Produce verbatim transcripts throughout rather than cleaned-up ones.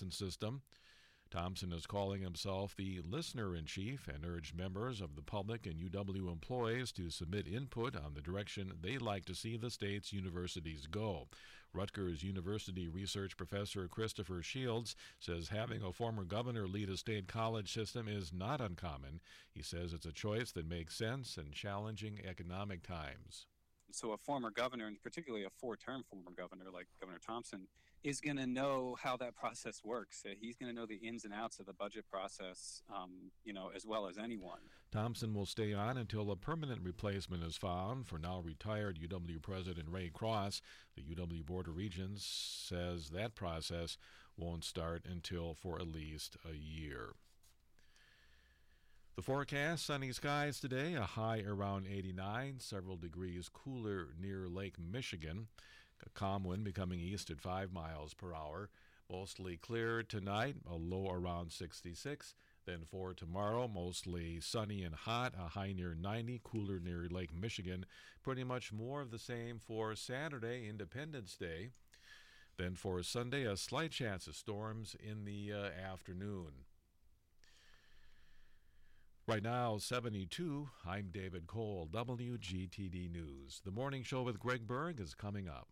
Wisconsin system. Thompson is calling himself the listener-in-chief and urged members of the public and U W employees to submit input on the direction they'd like to see the state's universities go. Rutgers University research professor Christopher Shields says having a former governor lead a state college system is not uncommon. He says it's a choice that makes sense in challenging economic times. So a former governor, and particularly a four-term former governor like Governor Thompson, is going to know how that process works. He's going to know the ins and outs of the budget process, um, you know, as well as anyone. Thompson will stay on until a permanent replacement is found. For now retired U W President Ray Cross, the U W Board of Regents says that process won't start until for at least a year. The forecast, sunny skies today, a high around eighty-nine, several degrees cooler near Lake Michigan. A calm wind becoming east at five miles per hour. Mostly clear tonight, a low around sixty-six. Then for tomorrow, mostly sunny and hot, a high near ninety, cooler near Lake Michigan. Pretty much more of the same for Saturday, Independence Day. Then for Sunday, a slight chance of storms in the uh, afternoon. Right now, seventy-two. I'm David Cole, W G T D News. The Morning Show with Greg Berg is coming up.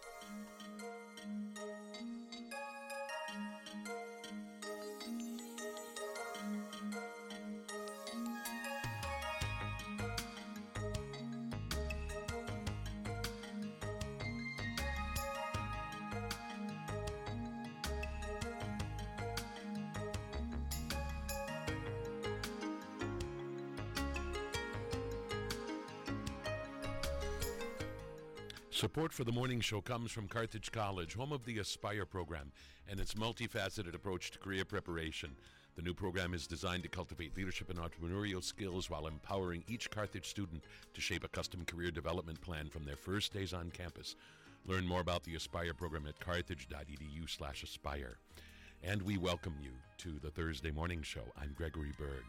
Support for the morning show comes from Carthage College, home of the Aspire program, and its multifaceted approach to career preparation. The new program is designed to cultivate leadership and entrepreneurial skills while empowering each Carthage student to shape a custom career development plan from their first days on campus. Learn more about the Aspire program at carthage.edu slash aspire. And we welcome you to the Thursday morning show. I'm Gregory Berg.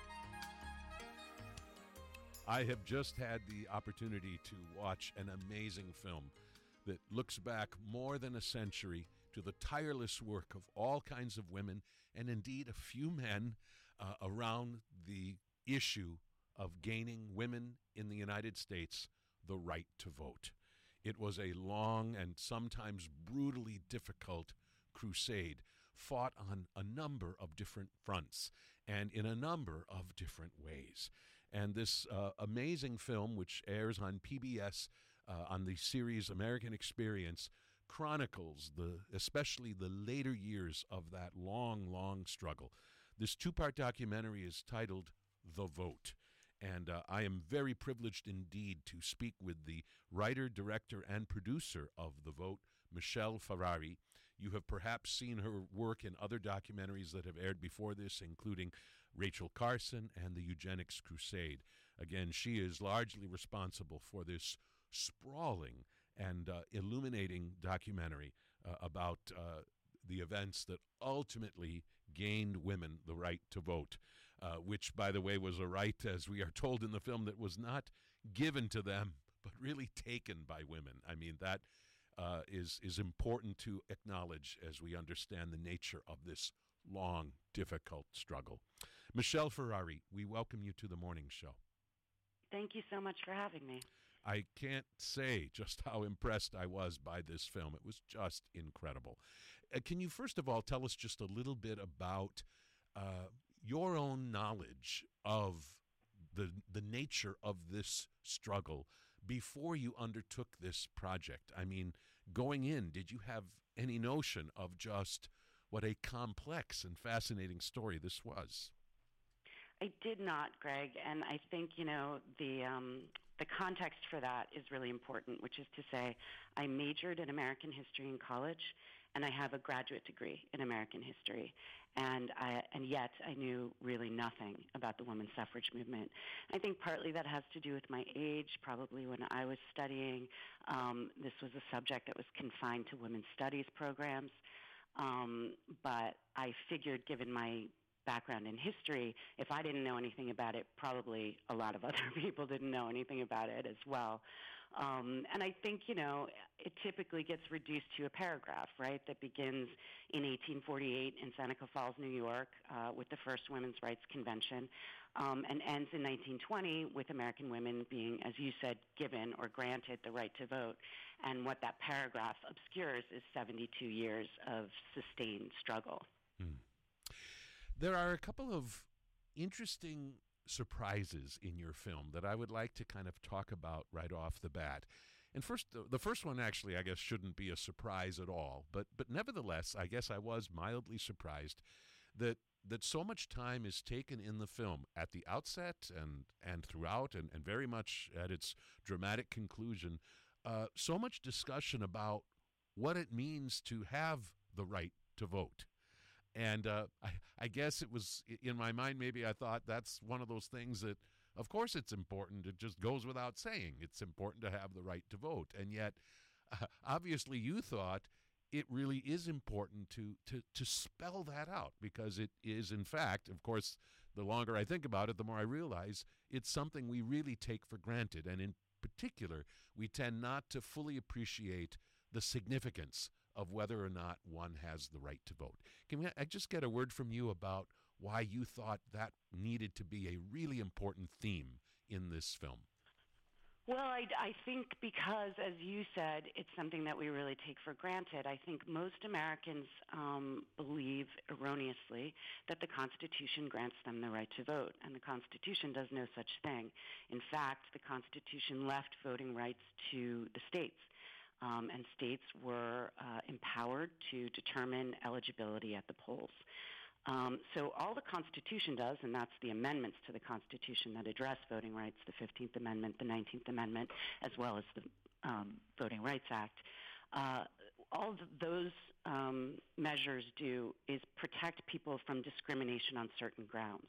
I have just had the opportunity to watch an amazing film that looks back more than a century to the tireless work of all kinds of women and indeed a few men uh, around the issue of gaining women in the United States the right to vote. It was a long and sometimes brutally difficult crusade, fought on a number of different fronts and in a number of different ways. And this uh, amazing film, which airs on P B S uh, on the series American Experience, chronicles the especially the later years of that long, long struggle. This two-part documentary is titled The Vote. And uh, I am very privileged indeed to speak with the writer, director, and producer of The Vote, Michelle Ferrari. You have perhaps seen her work in other documentaries that have aired before this, including Rachel Carson and the Eugenics Crusade. Again, she is largely responsible for this sprawling and uh, illuminating documentary uh, about uh, the events that ultimately gained women the right to vote, uh, which, by the way, was a right, as we are told in the film, that was not given to them, but really taken by women. I mean, that uh, is, is important to acknowledge as we understand the nature of this long, difficult struggle. Michelle Ferrari, we welcome you to the morning show. Thank you so much for having me. I can't say just how impressed I was by this film. It was just incredible. Uh, can you first of all tell us just a little bit about uh, your own knowledge of the the nature of this struggle before you undertook this project? I mean, going in, did you have any notion of just what a complex and fascinating story this was? I did not, Greg, and I think, you know, the um, the context for that is really important, which is to say I majored in American history in college, and I have a graduate degree in American history, and I, and yet I knew really nothing about the women's suffrage movement. I think partly that has to do with my age. Probably when I was studying, um, this was a subject that was confined to women's studies programs, um, but I figured, given my background in history, if I didn't know anything about it, probably a lot of other people didn't know anything about it as well. Um, and I think, you know, it typically gets reduced to a paragraph, right, that begins in eighteen forty-eight in Seneca Falls, New York, uh, with the first Women's Rights Convention, um, and ends in nineteen twenty with American women being, as you said, given or granted the right to vote. And what that paragraph obscures is seventy-two years of sustained struggle. Hmm. There are a couple of interesting surprises in your film that I would like to kind of talk about right off the bat. And first, the first one actually, I guess, shouldn't be a surprise at all. But but nevertheless, I guess I was mildly surprised that that so much time is taken in the film at the outset and and throughout, and, and very much at its dramatic conclusion. Uh, so much discussion about what it means to have the right to vote. And uh, I, I guess it was in my mind, maybe I thought that's one of those things that, of course, it's important. It just goes without saying. It's important to have the right to vote. And yet, uh, obviously, you thought it really is important to, to, to spell that out, because it is, in fact, of course, the longer I think about it, the more I realize it's something we really take for granted. And in particular, we tend not to fully appreciate the significance of whether or not one has the right to vote. Can we, I just get a word from you about why you thought that needed to be a really important theme in this film? Well, I, I think because, as you said, it's something that we really take for granted. I think most Americans um, believe erroneously that the Constitution grants them the right to vote, and the Constitution does no such thing. In fact, the Constitution left voting rights to the states. Um, and states were uh, empowered to determine eligibility at the polls. Um, so all the Constitution does, and that's the amendments to the Constitution that address voting rights, the fifteenth Amendment, the nineteenth Amendment, as well as the um, Voting Rights Act, uh, all of those um, measures do is protect people from discrimination on certain grounds.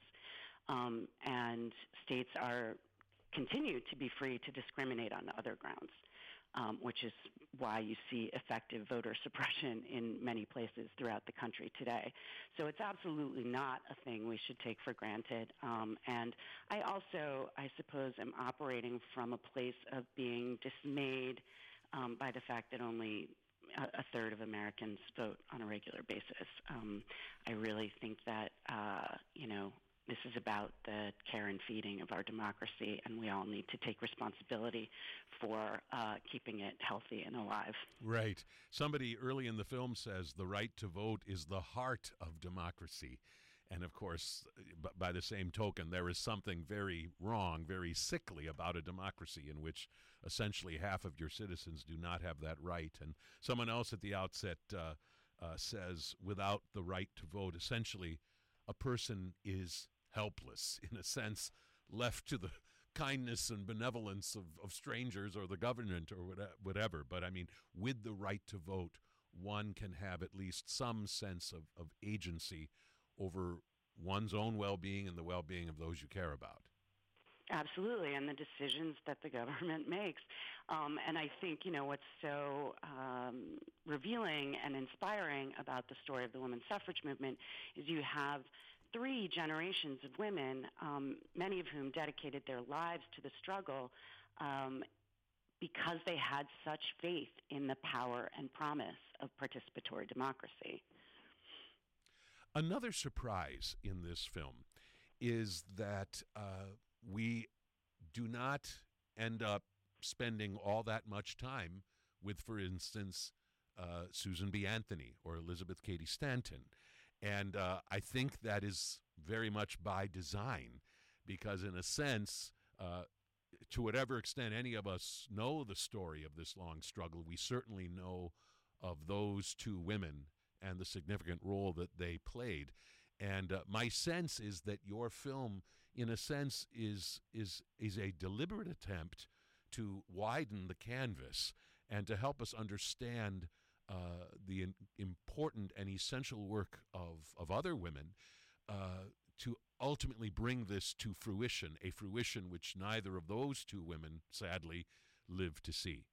Um, and states are continue to be free to discriminate on other grounds. Um, which is why you see effective voter suppression in many places throughout the country today. So it's absolutely not a thing we should take for granted. Um, and I also, I suppose, am operating from a place of being dismayed um, by the fact that only a, a third of Americans vote on a regular basis. Um, I really think that, uh, you know, this is about the care and feeding of our democracy, and we all need to take responsibility for uh, keeping it healthy and alive. Right. Somebody early in the film says the right to vote is the heart of democracy. And of course, b- by the same token, there is something very wrong, very sickly about a democracy in which essentially half of your citizens do not have that right. And someone else at the outset uh, uh, says without the right to vote, essentially a person is helpless, in a sense, left to the kindness and benevolence of, of strangers or the government or whatever. But I mean, with the right to vote, one can have at least some sense of, of agency over one's own well-being and the well-being of those you care about. Absolutely, and the decisions that the government makes. Um, and I think, you know, what's so um, revealing and inspiring about the story of the women's suffrage movement is you have three generations of women, um, many of whom dedicated their lives to the struggle um, because they had such faith in the power and promise of participatory democracy. Another surprise in this film is that uh, we do not end up spending all that much time with, for instance, uh, Susan B. Anthony or Elizabeth Cady Stanton. And uh, I think that is very much by design, because in a sense, uh, to whatever extent any of us know the story of this long struggle, we certainly know of those two women and the significant role that they played. And uh, my sense is that your film, in a sense, is is is a deliberate attempt to widen the canvas and to help us understand uh, the in, important and essential work of, of other women uh, to ultimately bring this to fruition, a fruition which neither of those two women, sadly, lived to see.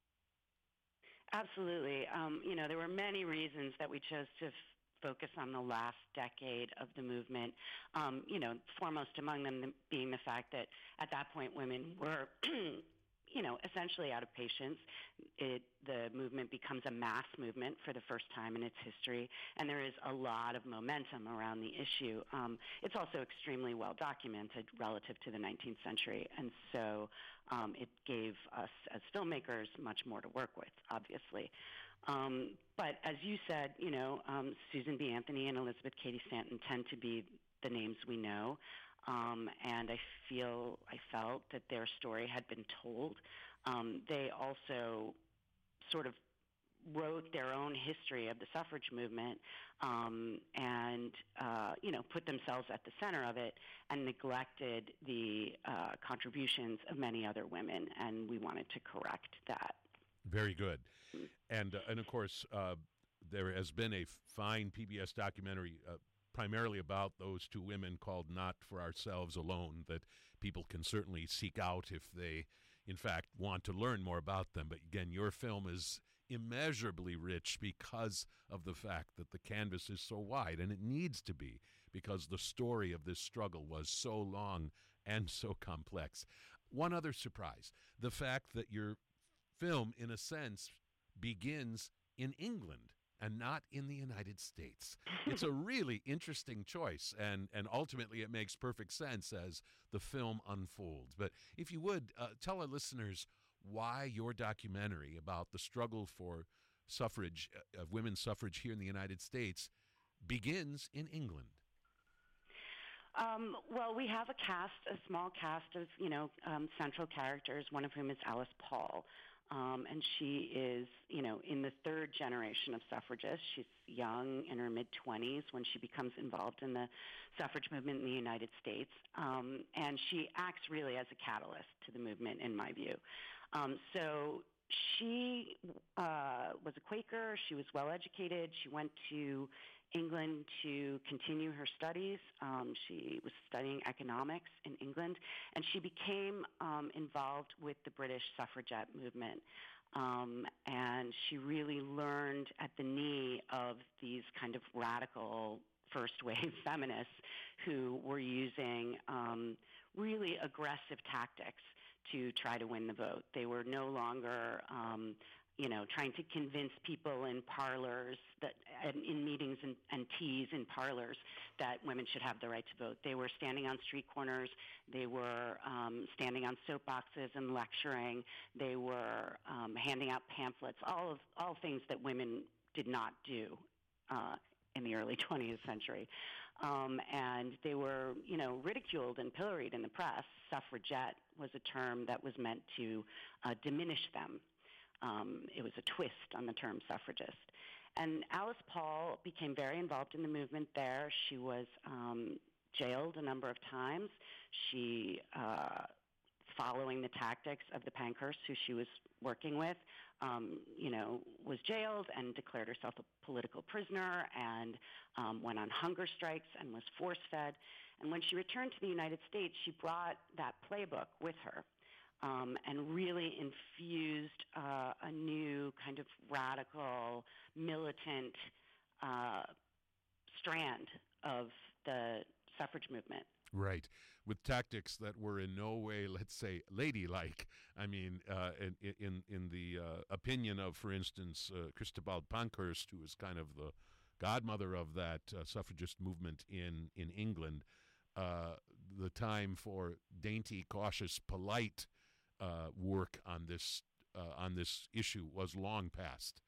Absolutely. Um, you know, there were many reasons that we chose to f- focus on the last decade of the movement, um, you know, foremost among them being the fact that at that point women were you know, essentially out of patience. It, the movement becomes a mass movement for the first time in its history, and there is a lot of momentum around the issue. Um, it's also extremely well documented relative to the nineteenth century, and so um, it gave us as filmmakers much more to work with, obviously. Um, but as you said, you know, um, Susan B. Anthony and Elizabeth Cady Stanton tend to be the names we know. Um, and I feel, I felt that their story had been told. Um, they also sort of wrote their own history of the suffrage movement um, and, uh, you know, put themselves at the center of it and neglected the uh, contributions of many other women, and we wanted to correct that. Very good. And, uh, and of course, uh, there has been a fine P B S documentary uh, primarily about those two women called Not for Ourselves Alone that people can certainly seek out if they, in fact, want to learn more about them. But again, your film is immeasurably rich because of the fact that the canvas is so wide, and it needs to be because the story of this struggle was so long and so complex. One other surprise, the fact that your film, in a sense, begins in England and not in the United States. It's a really interesting choice, and, and ultimately it makes perfect sense as the film unfolds. But if you would, uh, tell our listeners why your documentary about the struggle for suffrage, uh, of women's suffrage here in the United States, begins in England. Um, well, we have a cast, a small cast of, you know, um, central characters, one of whom is Alice Paul. Um, and she is, you know, in the third generation of suffragists. She's young, in her mid-twenties, when she becomes involved in the suffrage movement in the United States. Um, and she acts really as a catalyst to the movement, in my view. Um, so she uh, was a Quaker. She was well-educated. She went to England to continue her studies. Um, she was studying economics in England, and she became um, involved with the British suffragette movement. Um, and she really learned at the knee of these kind of radical first-wave feminists who were using um, really aggressive tactics to try to win the vote. They were no longer um, you know, trying to convince people in parlors, that in meetings and, and teas in parlors, that women should have the right to vote. They were standing on street corners. They were um, standing on soapboxes and lecturing. They were um, handing out pamphlets, all of all things that women did not do uh, in the early twentieth century. Um, and they were, you know, ridiculed and pilloried in the press. Suffragette was a term that was meant to uh, diminish them. Um, it was a twist on the term suffragist. And Alice Paul became very involved in the movement there. She was um, jailed a number of times. She, uh, following the tactics of the Pankhursts, who she was working with, um, you know, was jailed and declared herself a political prisoner and um, went on hunger strikes and was force-fed. And when she returned to the United States, she brought that playbook with her. Um, and really infused uh, a new kind of radical, militant uh, strand of the suffrage movement. Right, with tactics that were in no way, let's say, ladylike. I mean, uh, in, in, in the uh, opinion of, for instance, uh, Christabel Pankhurst, who was kind of the godmother of that uh, suffragist movement in, in England, uh, the time for dainty, cautious, polite Uh, work on this uh, on this issue was long past.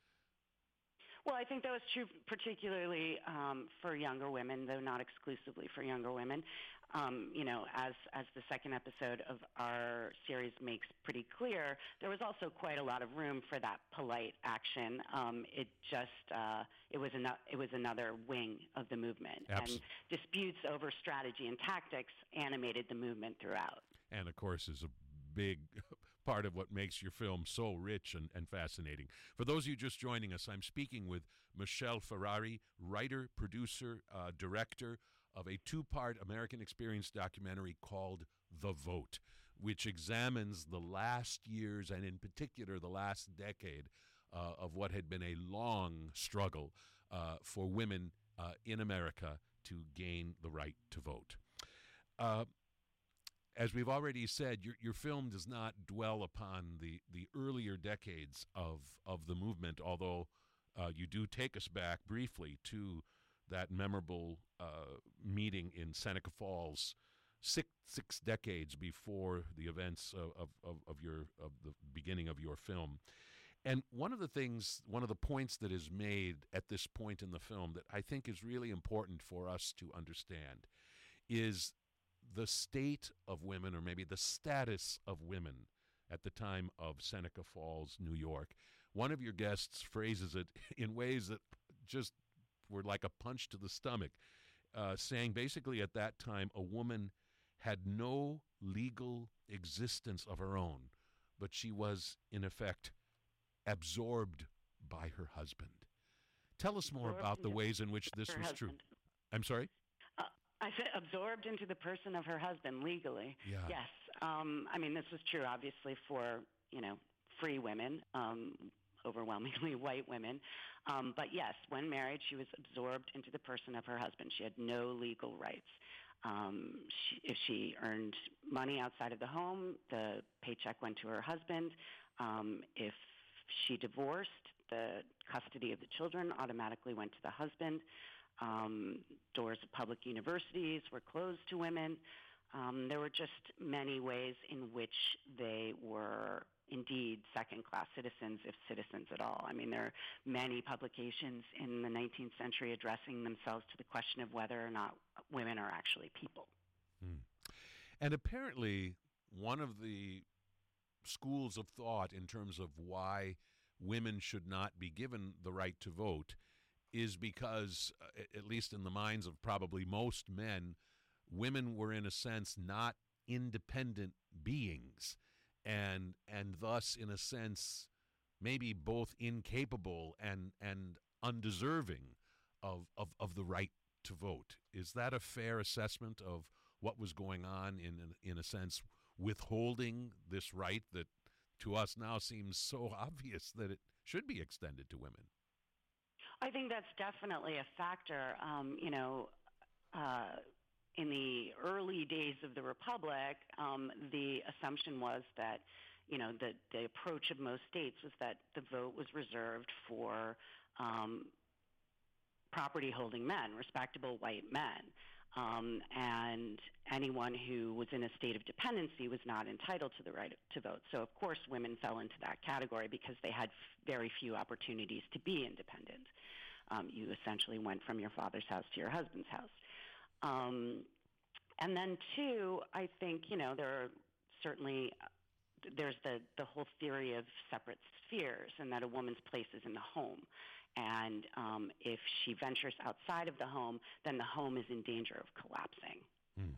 Well, I think that was true particularly um, for younger women, though not exclusively for younger women. Um, you know, as as the second episode of our series makes pretty clear, there was also quite a lot of room for that polite action. Um, it just uh, it was an, it was another wing of the movement, Absol- and disputes over strategy and tactics animated the movement throughout. And of course, is a big part of what makes your film so rich and, and fascinating. For those of you just joining us, I'm speaking with Michelle Ferrari, writer, producer, uh, director of a two-part American Experience documentary called The Vote, which examines the last years and in particular the last decade uh, of what had been a long struggle uh, for women uh, in America to gain the right to vote. Uh, as we've already said, your your film does not dwell upon the, the earlier decades of of the movement, although uh, you do take us back briefly to that memorable uh, meeting in Seneca Falls, six six decades before the events of, of, of, of your of the beginning of your film. And one of the things, one of the points that is made at this point in the film that I think is really important for us to understand is the state of women, or maybe the status of women at the time of Seneca Falls, New York. One of your guests phrases it in ways that just were like a punch to the stomach, uh, saying basically at that time a woman had no legal existence of her own, but she was, in effect, absorbed by her husband. Tell us more Absorbed about the into ways in which this her was true. husband. I'm sorry? Uh, I said absorbed into the person of her husband legally. Yeah. Yes. Um, I mean, this was true, obviously, for, you know, free women, um, overwhelmingly white women. Um, but yes, when married, she was absorbed into the person of her husband. She had no legal rights. Um, she, if she earned money outside of the home, the paycheck went to her husband. Um, if she divorced, the custody of the children automatically went to the husband. Um, doors of public universities were closed to women. Um, there were just many ways in which they were indeed second-class citizens, if citizens at all. I mean, there are many publications in the nineteenth century addressing themselves to the question of whether or not women are actually people. Hmm. And apparently, one of the schools of thought in terms of why women should not be given the right to vote is because, uh, at least in the minds of probably most men, women were in a sense not independent beings, and and thus in a sense maybe both incapable and and undeserving of, of, of the right to vote. Is that a fair assessment of what was going on in in a sense withholding this right that to us now seems so obvious that it should be extended to women? I think that's definitely a factor. Um, you know, uh, in the early days of the Republic, um, the assumption was that, you know, the, the approach of most states was that the vote was reserved for um, property-holding men, respectable white men. Um, and anyone who was in a state of dependency was not entitled to the right to vote. So, of course, women fell into that category because they had f- very few opportunities to be independent. Um, you essentially went from your father's house to your husband's house. Um, and then, two, I think, you know, there are certainly, there's the, the whole theory of separate spheres, and that a woman's place is in the home. And um, if she ventures outside of the home, then the home is in danger of collapsing. Hmm.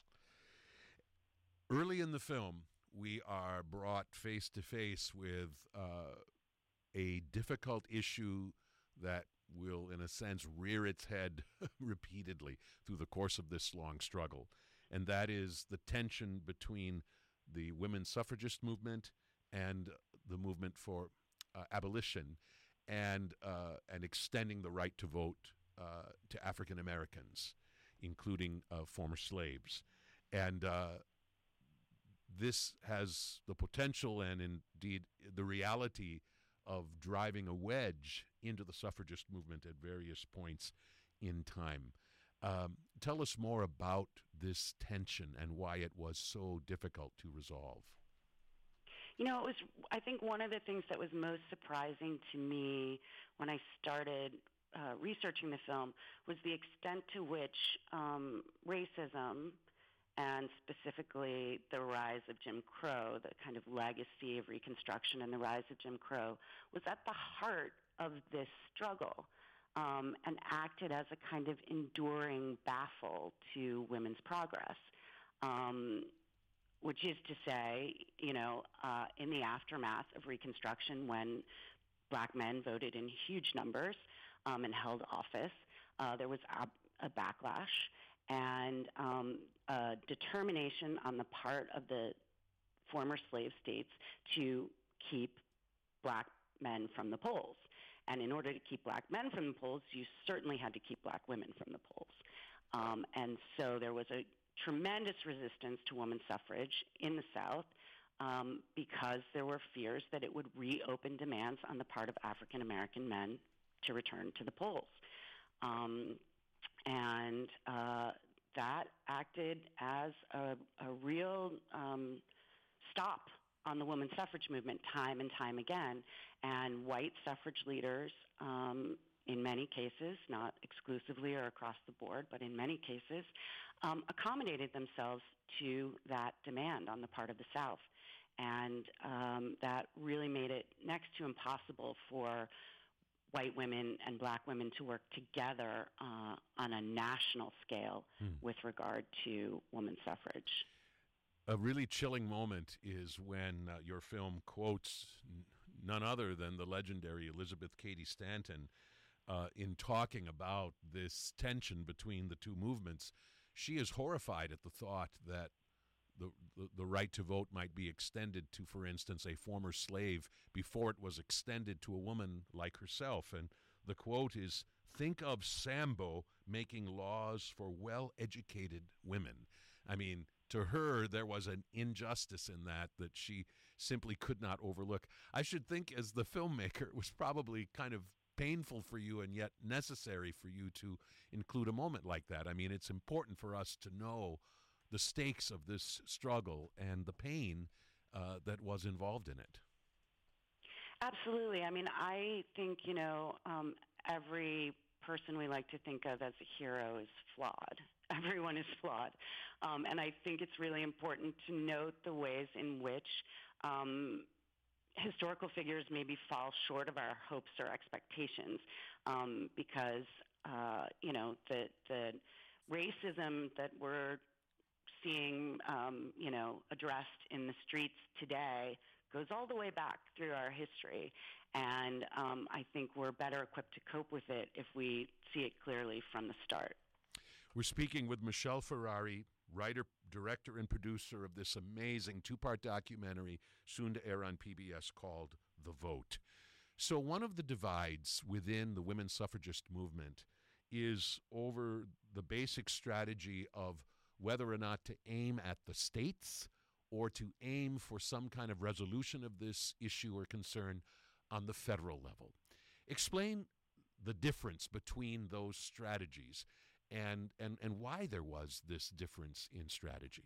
Early in the film, we are brought face to face with uh, a difficult issue that will, in a sense, rear its head repeatedly through the course of this long struggle. And that is the tension between the women's suffragist movement and the movement for uh, abolition, and uh, and extending the right to vote uh, to African Americans, including uh, former slaves. And uh, this has the potential and indeed the reality of driving a wedge into the suffragist movement at various points in time. Um, tell us more about this tension and why it was so difficult to resolve. You know, it was, I think one of the things that was most surprising to me when I started uh, researching the film was the extent to which um, racism, and specifically the rise of Jim Crow, the kind of legacy of Reconstruction and the rise of Jim Crow, was at the heart of this struggle, um, and acted as a kind of enduring baffle to women's progress. Um, which is to say, you know, uh, in the aftermath of Reconstruction, when black men voted in huge numbers um, and held office, uh, there was a, a backlash and um, a determination on the part of the former slave states to keep black men from the polls. And in order to keep black men from the polls, you certainly had to keep black women from the polls. Um, and so there was a tremendous resistance to women's suffrage in the South um, because there were fears that it would reopen demands on the part of African American men to return to the polls. Um, and uh, that acted as a, a real um, stop on the women's suffrage movement time and time again. And white suffrage leaders, um, in many cases, not exclusively or across the board, but in many cases, um, accommodated themselves to that demand on the part of the South. And um, that really made it next to impossible for white women and black women to work together uh, on a national scale hmm. with regard to women's suffrage. A really chilling moment is when uh, your film quotes n- none other than the legendary Elizabeth Cady Stanton uh, in talking about this tension between the two movements. She is horrified at the thought that the, the, the right to vote might be extended to, for instance, a former slave before it was extended to a woman like herself. And the quote is, "Think of Sambo making laws for well-educated women." I mean, to her, there was an injustice in that that she simply could not overlook. I should think, as the filmmaker, it was probably kind of painful for you and yet necessary for you to include a moment like that. I mean, it's important for us to know the stakes of this struggle and the pain uh, that was involved in it. Absolutely. I mean, I think, you know, um, every person we like to think of as a hero is flawed. Everyone is flawed. Um, and I think it's really important to note the ways in which um, historical figures maybe fall short of our hopes or expectations um, because, uh, you know, the, the racism that we're seeing, um, you know, addressed in the streets today goes all the way back through our history. And um, I think we're better equipped to cope with it if we see it clearly from the start. We're speaking with Michelle Ferrari, writer, director, and producer of this amazing two-part documentary soon to air on P B S called The Vote. So one of the divides within the women's suffragist movement is over the basic strategy of whether or not to aim at the states or to aim for some kind of resolution of this issue or concern on the federal level. Explain the difference between those strategies and, and, and why there was this difference in strategy.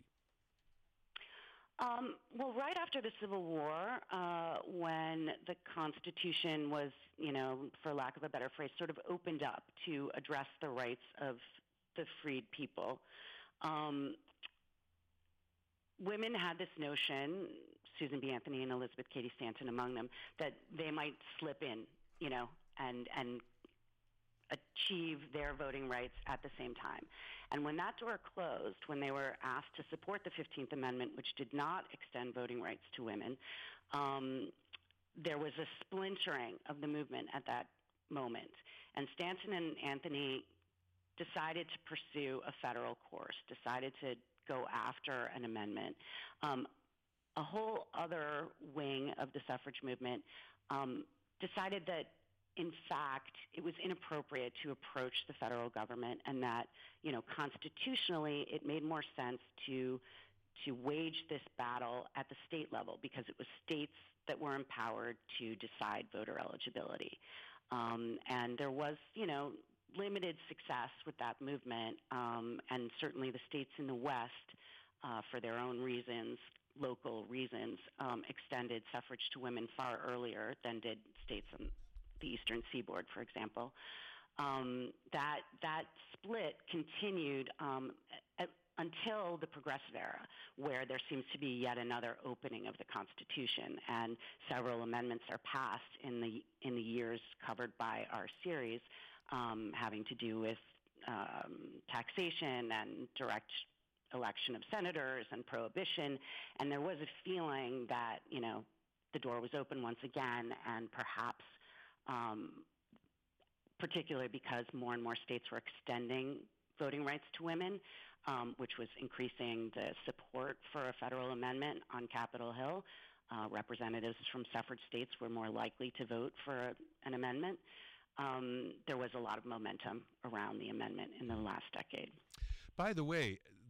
Um, well, right after the Civil War, uh, when the Constitution was, you know, for lack of a better phrase, sort of opened up to address the rights of the freed people, um, women had this notion, Susan B. Anthony and Elizabeth Cady Stanton among them, that they might slip in, you know, and and achieve their voting rights at the same time. And when that door closed, when they were asked to support the fifteenth Amendment, which did not extend voting rights to women, um, there was a splintering of the movement at that moment. And Stanton and Anthony decided to pursue a federal course, decided to go after an amendment. Um, a whole other wing of the suffrage movement um, decided that, in fact, it was inappropriate to approach the federal government, and that, you know, constitutionally, it made more sense to to wage this battle at the state level because it was states that were empowered to decide voter eligibility. Um, and there was, you know, limited success with that movement, um, and certainly the states in the West, uh, for their own reasons, local reasons, um, extended suffrage to women far earlier than did states on the Eastern Seaboard, for example. Um, that that split continued um, at, until the Progressive era, where there seems to be yet another opening of the Constitution, and several amendments are passed in the in the years covered by our series, um, having to do with um, taxation and direct election of senators and prohibition. And there was a feeling that, you know, the door was open once again, and perhaps Um, particularly because more and more states were extending voting rights to women, um, which was increasing the support for a federal amendment on Capitol Hill. Uh, representatives from suffrage states were more likely to vote for a, an amendment. Um, there was a lot of momentum around the amendment in the last decade. By the way,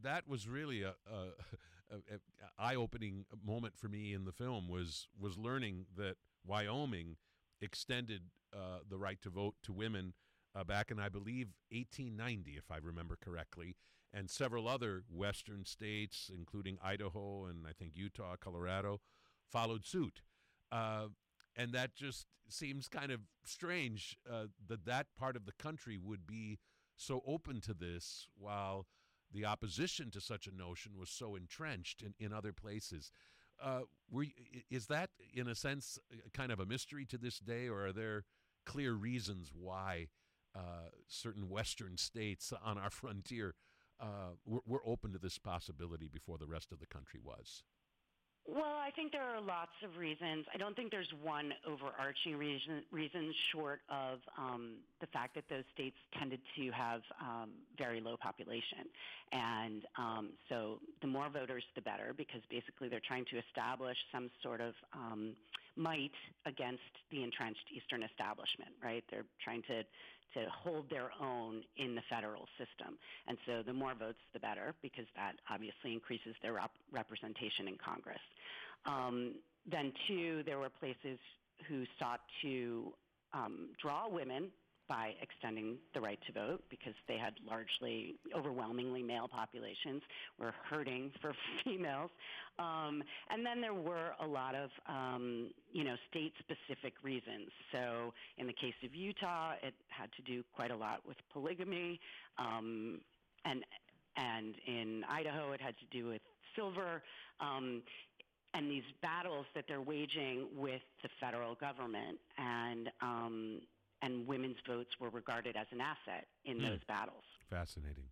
that was really a, a, a, a eye-opening moment for me in the film was was learning that Wyoming extended uh, the right to vote to women uh, back in, I believe, eighteen ninety, if I remember correctly, and several other western states, including Idaho and I think Utah, Colorado, followed suit. Uh, and that just seems kind of strange uh, that that part of the country would be so open to this while the opposition to such a notion was so entrenched in, in other places. Uh, were you, is that, in a sense, kind of a mystery to this day, or are there clear reasons why uh, certain western states on our frontier uh, were, were open to this possibility before the rest of the country was? Well, I think there are lots of reasons. I don't think there's one overarching reason, reason short of um, the fact that those states tended to have um, very low population. And um, so the more voters, the better, because basically they're trying to establish some sort of um, might against the entrenched Eastern establishment, right? They're trying to to hold their own in the federal system. And so the more votes, the better, because that obviously increases their rep- representation in Congress. Um, then, two, there were places who sought to um, draw women by extending the right to vote because they had largely, overwhelmingly male populations, were hurting for females. Um, and then there were a lot of, um, you know, state-specific reasons. So in the case of Utah, it had to do quite a lot with polygamy. Um, and, and in Idaho, it had to do with silver. Um, and these battles that they're waging with the federal government, and um, and women's votes were regarded as an asset in mm. those battles. Fascinating.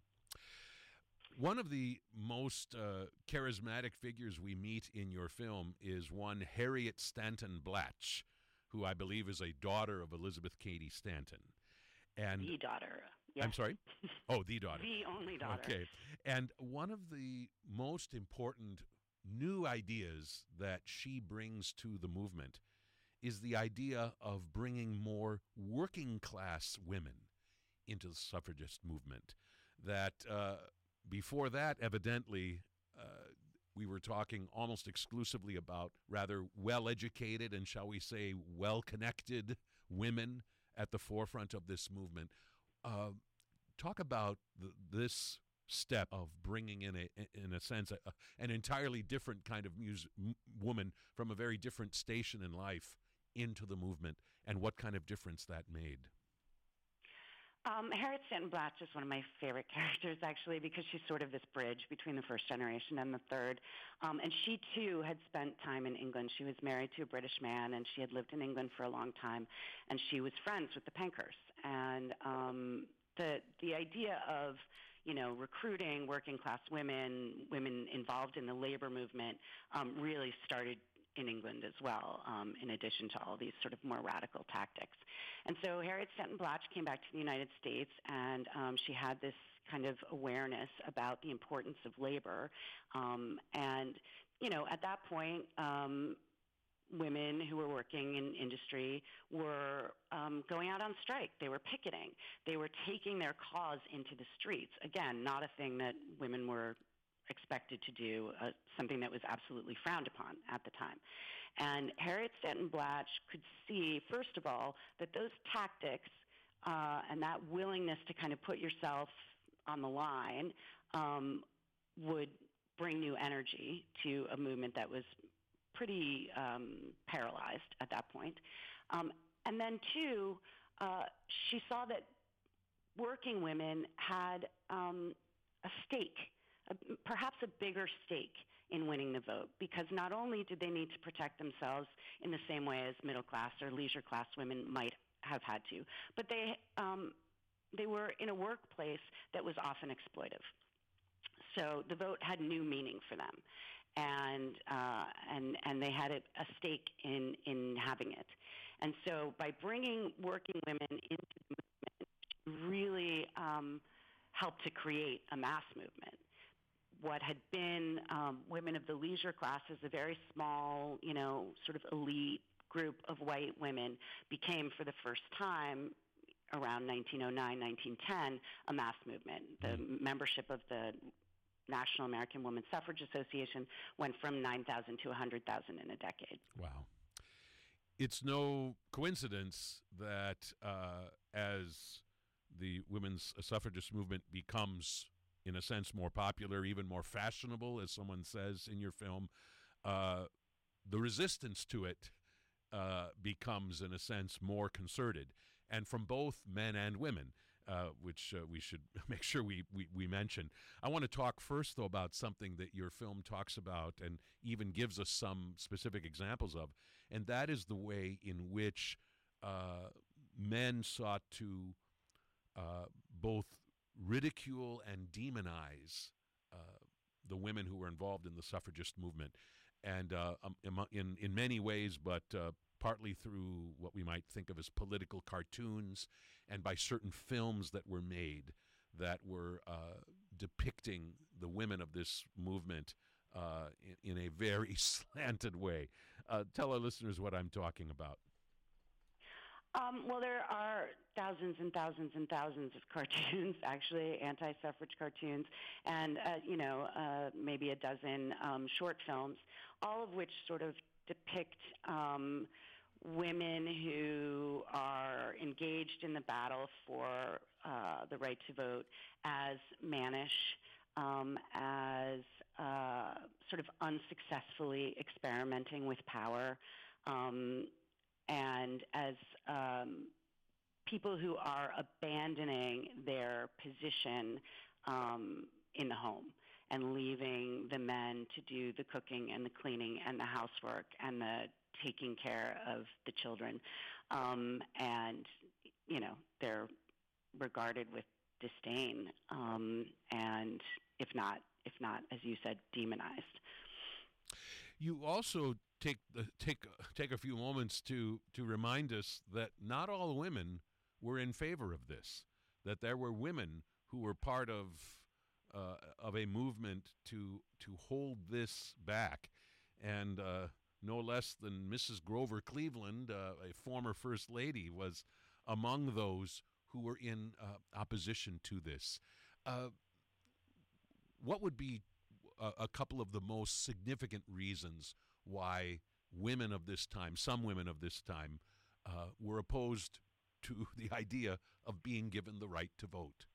One of the most uh, charismatic figures we meet in your film is one Harriet Stanton Blatch, who I believe is a daughter of Elizabeth Cady Stanton. And the daughter. Yes. I'm sorry? Oh, the daughter. The only daughter. Okay. And one of the most important new ideas that she brings to the movement is the idea of bringing more working class women into the suffragist movement. That uh, before that, evidently, uh, we were talking almost exclusively about rather well-educated and, shall we say, well-connected women at the forefront of this movement. Uh, talk about the, this step of bringing in, a, in a sense, a, an entirely different kind of mus- m- woman from a very different station in life into the movement, and what kind of difference that made. Um, Harriet Stanton Blatch is one of my favorite characters, actually, because she's sort of this bridge between the first generation and the third. Um, and she, too, had spent time in England. She was married to a British man, and she had lived in England for a long time, and she was friends with the Pankhursts. And um, the the idea of, you know, recruiting working-class women, women involved in the labor movement, um, really started in England as well, um, in addition to all these sort of more radical tactics. And so Harriet Stanton Blatch came back to the United States, and um, she had this kind of awareness about the importance of labor. Um, and, you know, at that point, um, women who were working in industry were um, going out on strike. They were picketing. They were taking their cause into the streets. Again, not a thing that women were expected to do, uh, something that was absolutely frowned upon at the time. And Harriet Stanton Blatch could see, first of all, that those tactics uh, and that willingness to kind of put yourself on the line um, would bring new energy to a movement that was pretty um, paralyzed at that point. Um, and then, two, uh, she saw that working women had um, a stake, a, perhaps a bigger stake in winning the vote, because not only did they need to protect themselves in the same way as middle class or leisure class women might have had to, but they um, they were in a workplace that was often exploitive. So the vote had new meaning for them, and uh, and and they had a, a stake in in having it. And so by bringing working women into the movement, really um, helped to create a mass movement. What had been um, women of the leisure classes, a very small, you know, sort of elite group of white women, became for the first time around nineteen oh nine, nineteen ten, a mass movement. The membership of the National American Women's Suffrage Association went from nine thousand to one hundred thousand in a decade. Wow. It's no coincidence that uh, as the women's suffragist movement becomes, in a sense, more popular, even more fashionable, as someone says in your film, uh, the resistance to it uh, becomes, in a sense, more concerted, and from both men and women. Uh, which uh, we should make sure we, we, we mention. I want to talk first, though, about something that your film talks about and even gives us some specific examples of, and that is the way in which uh, men sought to uh, both ridicule and demonize uh, the women who were involved in the suffragist movement. And uh, um, in, in many ways, but uh, partly through what we might think of as political cartoons and by certain films that were made that were uh, depicting the women of this movement uh, in, in a very slanted way. Uh, tell our listeners what I'm talking about. Um, well, there are thousands and thousands and thousands of cartoons, actually, anti-suffrage cartoons, and, uh, you know, uh, maybe a dozen um, short films, all of which sort of depict um, women who are engaged in the battle for uh, the right to vote as mannish, um, as uh, sort of unsuccessfully experimenting with power, um, and as um, people who are abandoning their position um, in the home and leaving the men to do the cooking and the cleaning and the housework and the taking care of the children. Um, and, you know, they're regarded with disdain um, and, if not, if not, as you said, demonized. You also take the, take take a few moments to to remind us that not all women were in favor of this, that there were women who were part of uh, of a movement to to hold this back, and uh, no less than Missus Grover Cleveland, uh, a former First Lady, was among those who were in uh, opposition to this. Uh, what would be a, a couple of the most significant reasons why women of this time, some women of this time, uh, were opposed to the idea of being given the right to vote?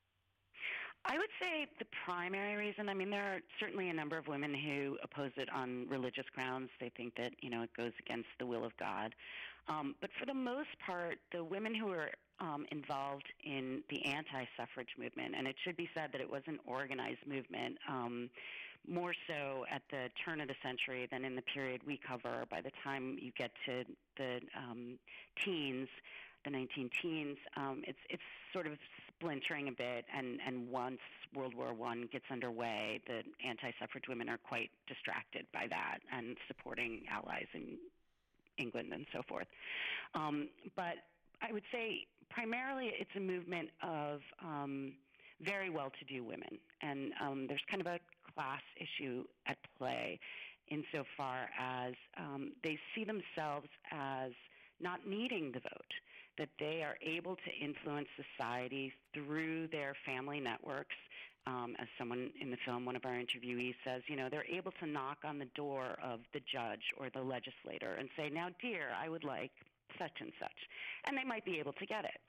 I would say the primary reason, I mean, there are certainly a number of women who oppose it on religious grounds. They think that, you know, it goes against the will of God. Um, but for the most part, the women who were um, involved in the anti-suffrage movement, and it should be said that it was an organized movement, um, more so at the turn of the century than in the period we cover. By the time you get to the um, teens, the nineteen teens, um, it's it's sort of splintering a bit, and, and once World War One gets underway, the anti-suffrage women are quite distracted by that and supporting allies in England and so forth. Um, but I would say primarily it's a movement of um, very well-to-do women, and um, there's kind of a class issue at play insofar as um, they see themselves as not needing the vote, that they are able to influence society through their family networks. Um, as someone in the film, one of our interviewees says, you know, they're able to knock on the door of the judge or the legislator and say, now, dear, I would like such and such. And they might be able to get it.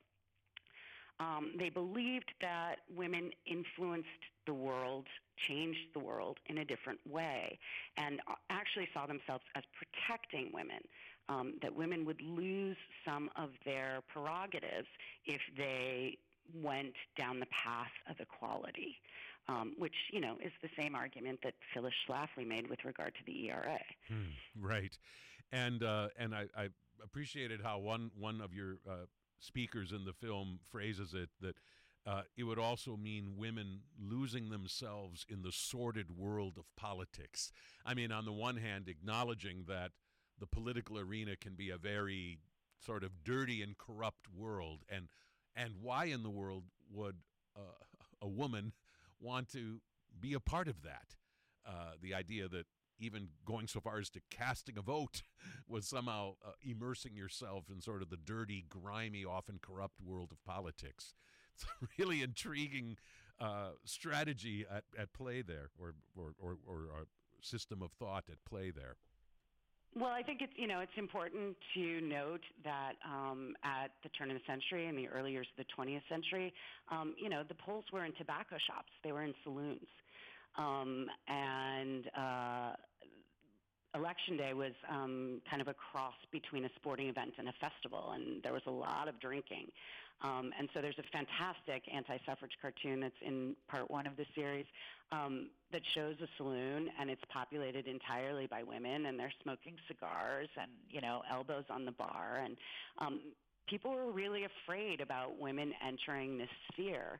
Um, they believed that women influenced the world, changed the world in a different way, and actually saw themselves as protecting women, um, that women would lose some of their prerogatives if they went down the path of equality, um, which, you know, is the same argument that Phyllis Schlafly made with regard to the E R A. Hmm, right. And uh, and I, I appreciated how one, one of your uh, speakers in the film phrases it, that uh, it would also mean women losing themselves in the sordid world of politics. I mean, on the one hand, acknowledging that the political arena can be a very sort of dirty and corrupt world, and and why in the world would uh, a woman want to be a part of that? Uh, the idea that even going so far as to casting a vote was somehow uh, immersing yourself in sort of the dirty, grimy, often corrupt world of politics. It's a really intriguing uh, strategy at, at play there, or, or, or, or a system of thought at play there. Well, I think it's, you know, it's important to note that um, at the turn of the century and the early years of the twentieth century, um, you know, the Poles were in tobacco shops. They were in saloons. Um, and uh, Election Day was um, kind of a cross between a sporting event and a festival, and there was a lot of drinking. Um, and so there's a fantastic anti-suffrage cartoon that's in part one of the series um, that shows a saloon, and it's populated entirely by women, and they're smoking cigars and, you know, elbows on the bar. And um, people were really afraid about women entering this sphere.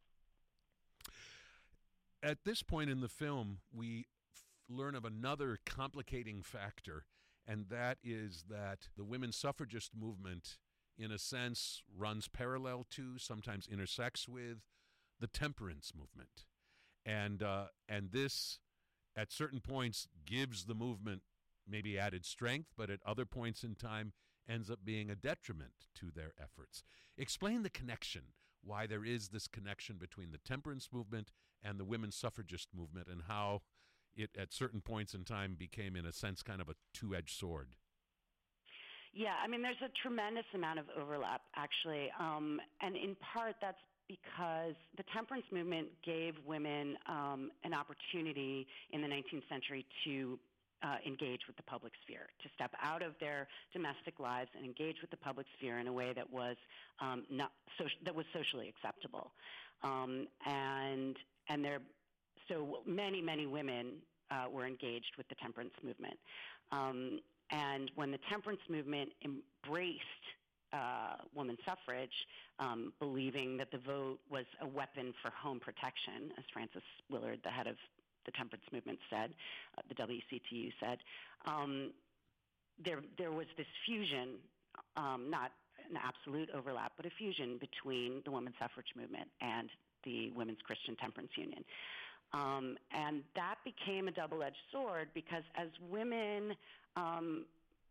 At this point in the film, we learn of another complicating factor, and that is that the women's suffragist movement, in a sense, runs parallel to, sometimes intersects with, the temperance movement. And, uh, and this, at certain points, gives the movement maybe added strength, but at other points in time ends up being a detriment to their efforts. Explain the connection, why there is this connection between the temperance movement and the women's suffragist movement, and how it, at certain points in time, became, in a sense, kind of a two-edged sword. Yeah, I mean, there's a tremendous amount of overlap, actually. Um, and in part, that's because the temperance movement gave women um, an opportunity in the nineteenth century to uh, engage with the public sphere, to step out of their domestic lives and engage with the public sphere in a way that was um, not so, that was socially acceptable. Um, and and there, so many many women uh, were engaged with the temperance movement. Um, and when the temperance movement embraced Uh, women's suffrage, um, believing that the vote was a weapon for home protection, as Frances Willard, the head of the temperance movement, said, uh, the W C T U said, um, there there was this fusion, um, not an absolute overlap, but a fusion between the women's suffrage movement and the Women's Christian Temperance Union. Um, and that became a double-edged sword because as women um,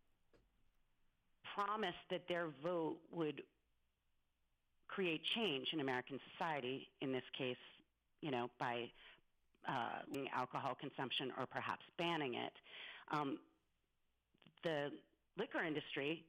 promised that their vote would create change in American society, in this case, you know, by uh, alcohol consumption or perhaps banning it, um, the liquor industry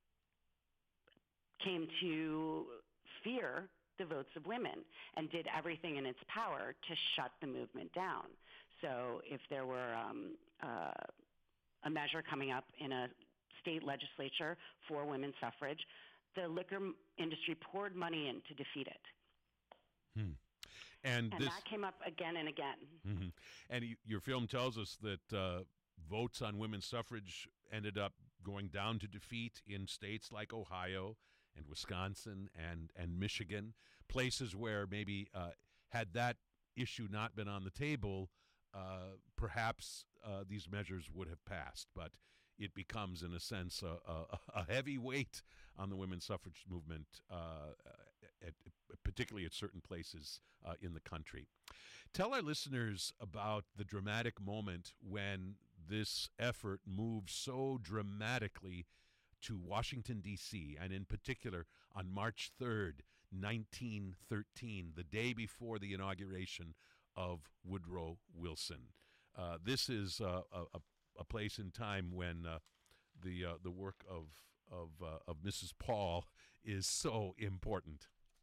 came to fear the votes of women and did everything in its power to shut the movement down. So if there were um, uh, a measure coming up in a state legislature for women's suffrage, the liquor industry poured money in to defeat it. Hmm. And, and this, that came up again and again. Mm-hmm. And y- your film tells us that uh, votes on women's suffrage ended up going down to defeat in states like Ohio and Wisconsin and, and Michigan, places where maybe uh, had that issue not been on the table, uh, perhaps uh, these measures would have passed. But it becomes, in a sense, a, a, a heavy weight on the women's suffrage movement, uh, at, particularly at certain places uh, in the country. Tell our listeners about the dramatic moment when this effort moved so dramatically to Washington, D C, and in particular on March third, nineteen thirteen, the day before the inauguration of Woodrow Wilson. Uh, this is uh, a, a a place in time when uh, the uh, the work of of uh, of Missus Paul is so important.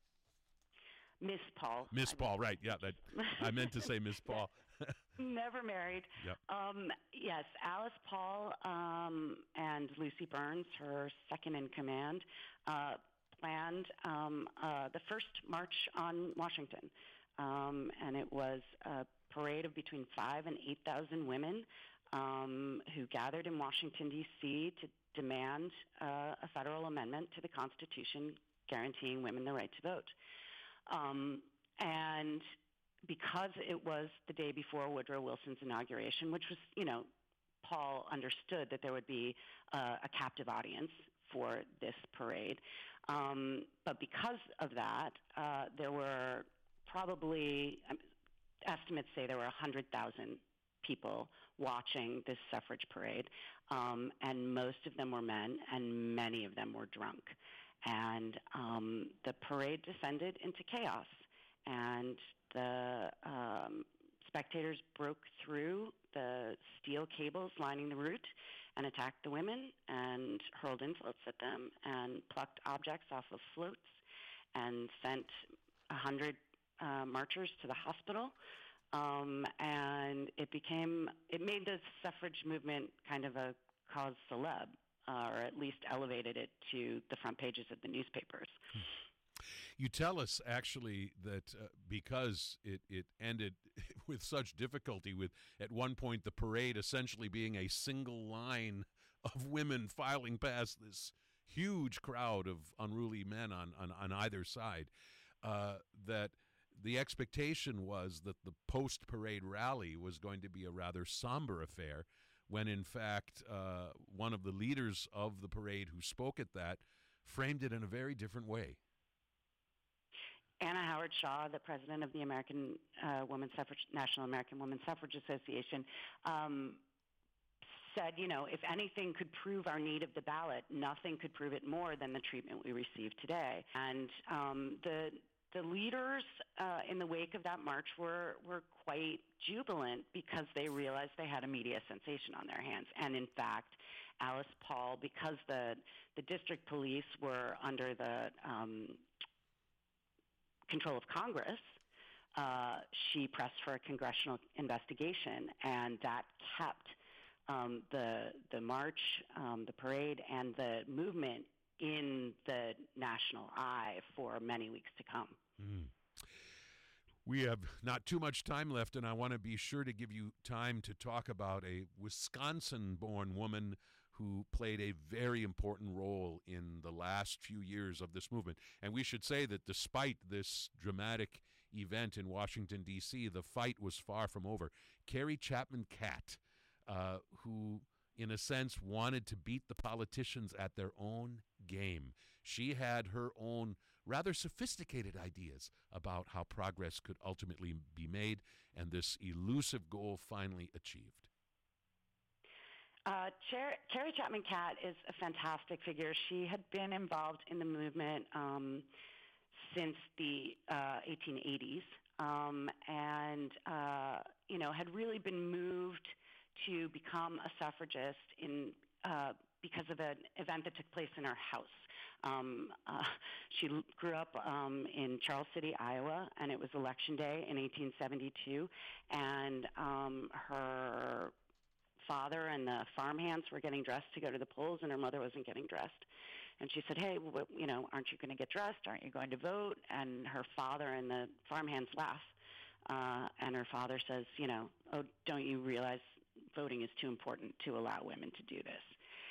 Miss Paul. Miss I Paul, mean. Right? Yeah, that I meant to say Miss Paul. Never married. Yep. Um, yes, Alice Paul um, and Lucy Burns, her second in command, uh, planned um, uh, the first march on Washington, um, and it was a parade of between five and eight thousand women. Um, who gathered in Washington, D C to demand uh, a federal amendment to the Constitution guaranteeing women the right to vote. Um, and because it was the day before Woodrow Wilson's inauguration, which was, you know, Paul understood that there would be uh, a captive audience for this parade. Um, but because of that, uh, there were probably, um, estimates say there were one hundred thousand people watching this suffrage parade, um, and most of them were men, and many of them were drunk. And um, the parade descended into chaos, and the um, spectators broke through the steel cables lining the route and attacked the women and hurled insults at them and plucked objects off of floats and sent a hundred uh, marchers to the hospital. Um, and it became, it made the suffrage movement kind of a cause celeb, uh, or at least elevated it to the front pages of the newspapers. You tell us, actually, that uh, because it, it ended with such difficulty, with at one point the parade essentially being a single line of women filing past this huge crowd of unruly men on, on, on either side, uh, that the expectation was that the post-parade rally was going to be a rather somber affair, when in fact uh, one of the leaders of the parade who spoke at that framed it in a very different way. Anna Howard Shaw, the president of the American uh, Women's Suffrage, National American Women's Suffrage Association, um, said, you know, if anything could prove our need of the ballot, nothing could prove it more than the treatment we received today. And um, the the leaders uh, in the wake of that march were were quite jubilant because they realized they had a media sensation on their hands. And in fact, Alice Paul, because the the district police were under the um, control of Congress, uh, she pressed for a congressional investigation, and that kept um, the the march, um, the parade, and the movement in the national eye for many weeks to come. Mm. We have not too much time left, and I want to be sure to give you time to talk about a Wisconsin-born woman who played a very important role in the last few years of this movement. And we should say that despite this dramatic event in Washington, D C, the fight was far from over. Carrie Chapman Catt, uh, who, in a sense, wanted to beat the politicians at their own game. She had her own rather sophisticated ideas about how progress could ultimately be made, and this elusive goal finally achieved. Uh, Cher- Carrie Chapman Catt is a fantastic figure. She had been involved in the movement um, since the uh, eighteen eighties, um, and uh, you know had really been moved to become a suffragist in uh, because of an event that took place in her house. Um, uh, she l- grew up um, in Charles City, Iowa, and it was Election Day in eighteen seventy-two, and um, her father and the farmhands were getting dressed to go to the polls, and her mother wasn't getting dressed. And she said, hey, w- you know, aren't you going to get dressed? Aren't you going to vote? And her father and the farmhands laugh. Uh, and her father says, you know, oh, don't you realize voting is too important to allow women to do this?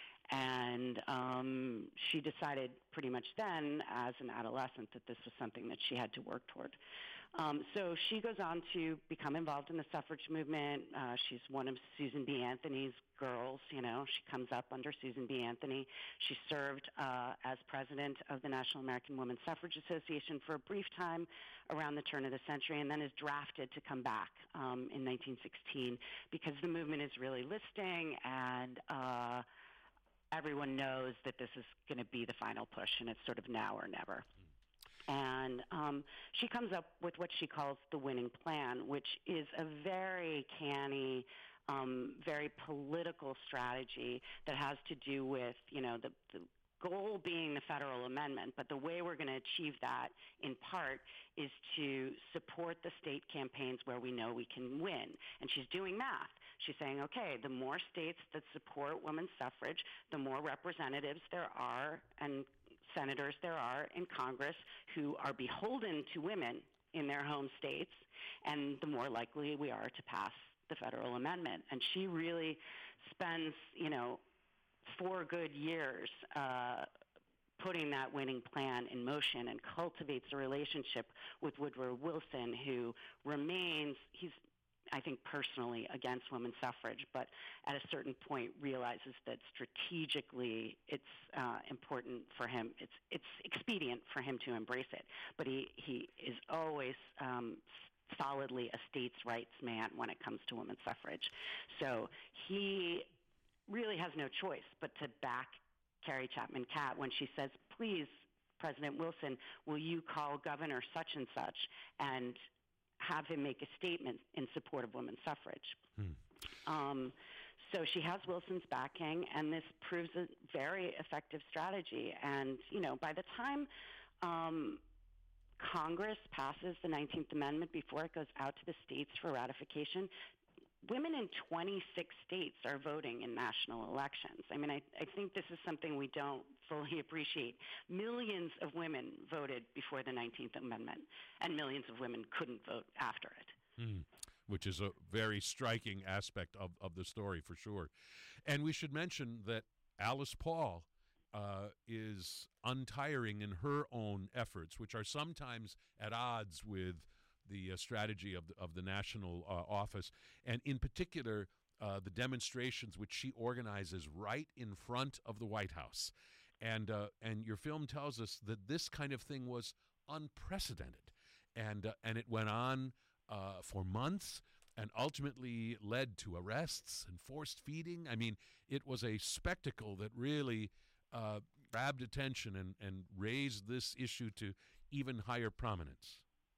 And um, she decided pretty much then, as an adolescent, that this was something that she had to work toward. Um, so she goes on to become involved in the suffrage movement. Uh, she's one of Susan B. Anthony's girls. You know, she comes up under Susan B. Anthony. She served uh, as president of the National American Women's Suffrage Association for a brief time around the turn of the century, and then is drafted to come back um, in nineteen sixteen because the movement is really listing, and uh, everyone knows that this is going to be the final push, and it's sort of now or never. And um, she comes up with what she calls the winning plan, which is a very canny, um, very political strategy that has to do with, you know, the, the goal being the federal amendment, but the way we're going to achieve that, in part, is to support the state campaigns where we know we can win. And she's doing math. She's saying, okay, the more states that support women's suffrage, the more representatives there are and senators there are in Congress who are beholden to women in their home states, and the more likely we are to pass the federal amendment. And she really spends, you know, four good years uh, putting that winning plan in motion and cultivates a relationship with Woodrow Wilson, who remains, he's I think personally against women's suffrage, but at a certain point realizes that strategically it's uh, important for him, it's it's expedient for him to embrace it. But he, he is always um, solidly a states' rights man when it comes to women's suffrage. So he really has no choice but to back Carrie Chapman Catt when she says, please, President Wilson, will you call Governor such and such and have him make a statement in support of women's suffrage. Hmm. Um, so she has Wilson's backing, and this proves a very effective strategy. And, you know, by the time um, Congress passes the nineteenth Amendment, before it goes out to the states for ratification, women in twenty-six states are voting in national elections. I mean, I, I think this is something we don't fully appreciate. Millions of women voted before the nineteenth Amendment, and millions of women couldn't vote after it. Hmm. Which is a very striking aspect of, of the story, for sure. And we should mention that Alice Paul uh, is untiring in her own efforts, which are sometimes at odds with the uh, strategy of the, of the national uh, office, and in particular, uh, the demonstrations which she organizes right in front of the White House. And, uh, and your film tells us that this kind of thing was unprecedented, and, uh, and it went on Uh, for months, and ultimately led to arrests and forced feeding. I mean, it was a spectacle that really uh, grabbed attention and, and raised this issue to even higher prominence.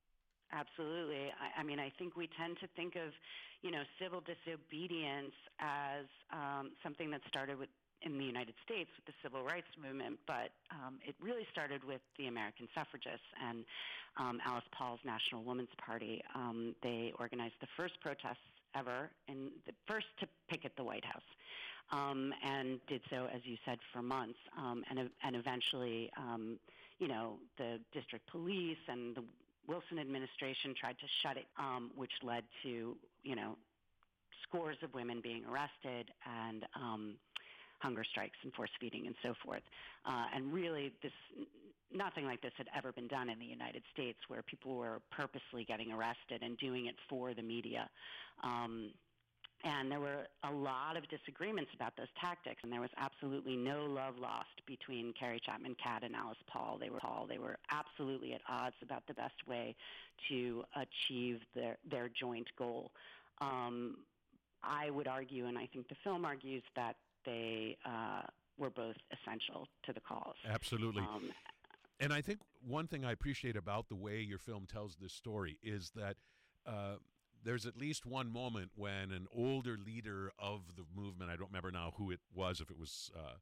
Absolutely. I, I mean, I think we tend to think of, you know, civil disobedience as um, something that started with in the United States with the civil rights movement, but um, it really started with the American suffragists and um, Alice Paul's National Women's Party. Um, they organized the first protests ever, and the first to picket the White House, um, and did so, as you said, for months. Um, and and eventually, um, you know, the district police and the Wilson administration tried to shut it, um, which led to, you know, scores of women being arrested and um, hunger strikes and force feeding and so forth. Uh, and really, this nothing like this had ever been done in the United States, where people were purposely getting arrested and doing it for the media. Um, and there were a lot of disagreements about those tactics, and there was absolutely no love lost between Carrie Chapman Catt and Alice Paul. They were Paul. They were absolutely at odds about the best way to achieve their their joint goal. Um, I would argue, and I think the film argues, that they uh, were both essential to the cause. Absolutely. Um, and I think one thing I appreciate about the way your film tells this story is that uh, there's at least one moment when an older leader of the movement, I don't remember now who it was, if it was, uh,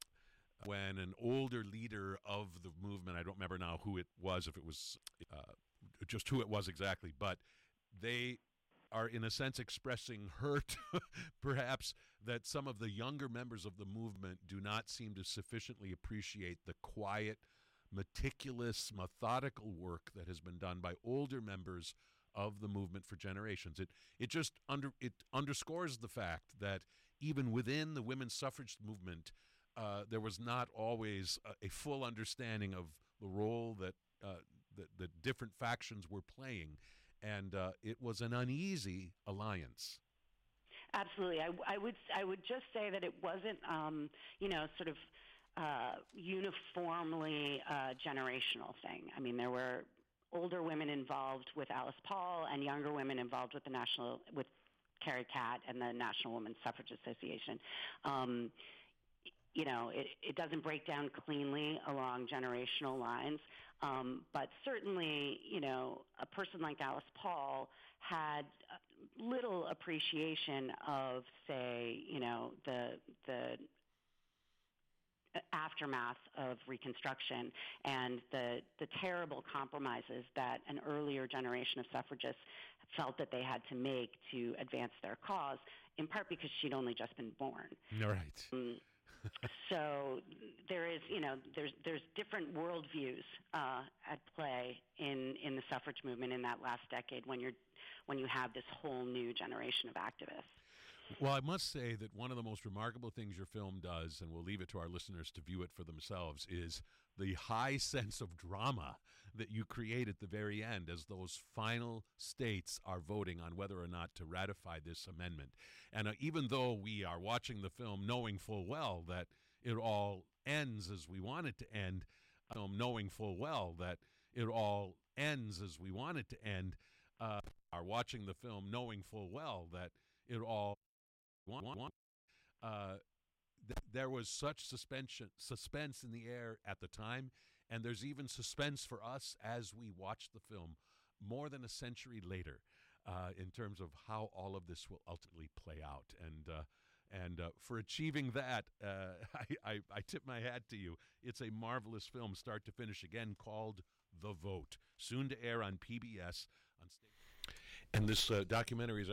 when an older leader of the movement, I don't remember now who it was, if it was uh, just who it was exactly, but they are in a sense expressing hurt, perhaps, that some of the younger members of the movement do not seem to sufficiently appreciate the quiet, meticulous, methodical work that has been done by older members of the movement for generations. It it just under it underscores the fact that even within the women's suffrage movement, uh, there was not always a, a full understanding of the role that uh, that the different factions were playing. And uh, it was an uneasy alliance. Absolutely. I, I would I would just say that it wasn't, um, you know, sort of uh, uniformly uh, generational thing. I mean, there were older women involved with Alice Paul and younger women involved with the National, with Carrie Catt and the National Women's Suffrage Association. Um, you know, it, it doesn't break down cleanly along generational lines. Um, but certainly, you know, a person like Alice Paul had little appreciation of, say, you know, the the aftermath of Reconstruction and the the terrible compromises that an earlier generation of suffragists felt that they had to make to advance their cause, in part because she'd only just been born. Right. Um, so there is, you know, there's there's different worldviews uh, at play in, in the suffrage movement in that last decade when you're when you have this whole new generation of activists. Well, I must say that one of the most remarkable things your film does, and we'll leave it to our listeners to view it for themselves, is the high sense of drama that you create at the very end as those final states are voting on whether or not to ratify this amendment. And uh, even though we are watching the film knowing full well that it all ends as we want it to end, um, knowing full well that it all ends as we want it to end, uh, are watching the film knowing full well that it all uh, th- there was such suspension, suspense in the air at the time, and there's even suspense for us as we watch the film more than a century later uh, in terms of how all of this will ultimately play out. And uh, and uh, for achieving that, uh, I, I, I tip my hat to you. It's a marvelous film, start to finish, again, called The Vote, soon to air on P B S. On State. And this uh, documentary is